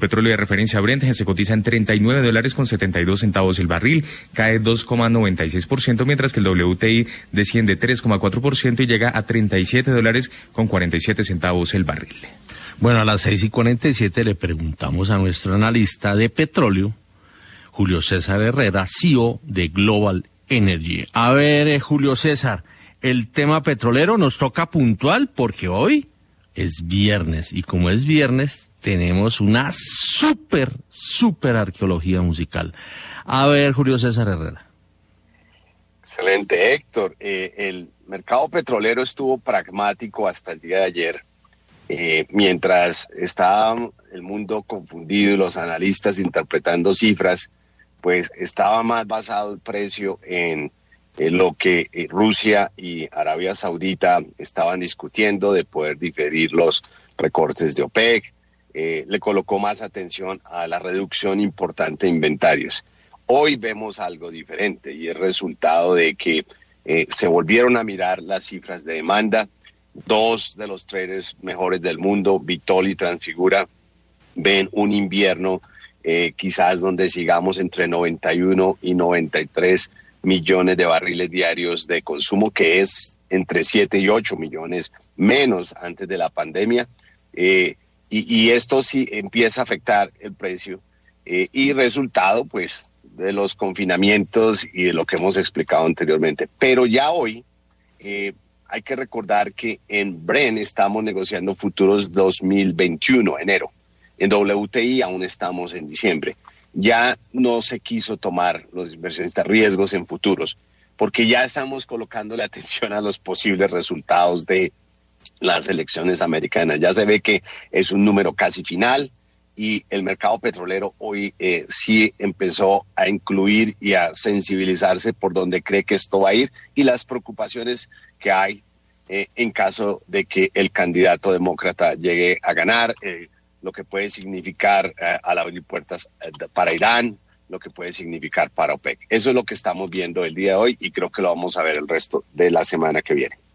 petróleo de referencia Brent se cotiza en $39.72 el barril, cae 2,96%, mientras que el WTI desciende 3,4% y llega a $37.47 el barril. Bueno, a las 6:47 le preguntamos a nuestro analista de petróleo, Julio César Herrera, CEO de Global Energy. A ver, Julio César, el tema petrolero nos toca puntual porque hoy es viernes y como es viernes tenemos una súper arqueología musical. A ver, Julio César Herrera. Excelente, Héctor. El mercado petrolero estuvo pragmático hasta el día de ayer. Mientras estaba el mundo confundido y los analistas interpretando cifras, pues estaba más basado el precio en lo que Rusia y Arabia Saudita estaban discutiendo de poder diferir los recortes de OPEC. Le colocó más atención a la reducción importante de inventarios. Hoy vemos algo diferente y es resultado de que se volvieron a mirar las cifras de demanda. Dos de los traders mejores del mundo, Vitol y Transfigura, ven un invierno quizás donde sigamos entre 91 y 93 millones de barriles diarios de consumo, que es entre 7 y 8 millones menos antes de la pandemia. Y esto sí empieza a afectar el precio y resultado pues de los confinamientos y de lo que hemos explicado anteriormente. Pero ya hoy hay que recordar que en Brent estamos negociando futuros 2021, enero. En WTI aún estamos en diciembre. Ya no se quiso tomar los inversionistas riesgos en futuros, porque ya estamos colocando la atención a los posibles resultados de las elecciones americanas. Ya se ve que es un número casi final y el mercado petrolero hoy sí empezó a incluir y a sensibilizarse por donde cree que esto va a ir y las preocupaciones que hay en caso de que el candidato demócrata llegue a ganar, lo que puede significar al abrir puertas para Irán, lo que puede significar para OPEC. Eso es lo que estamos viendo el día de hoy y creo que lo vamos a ver el resto de la semana que viene.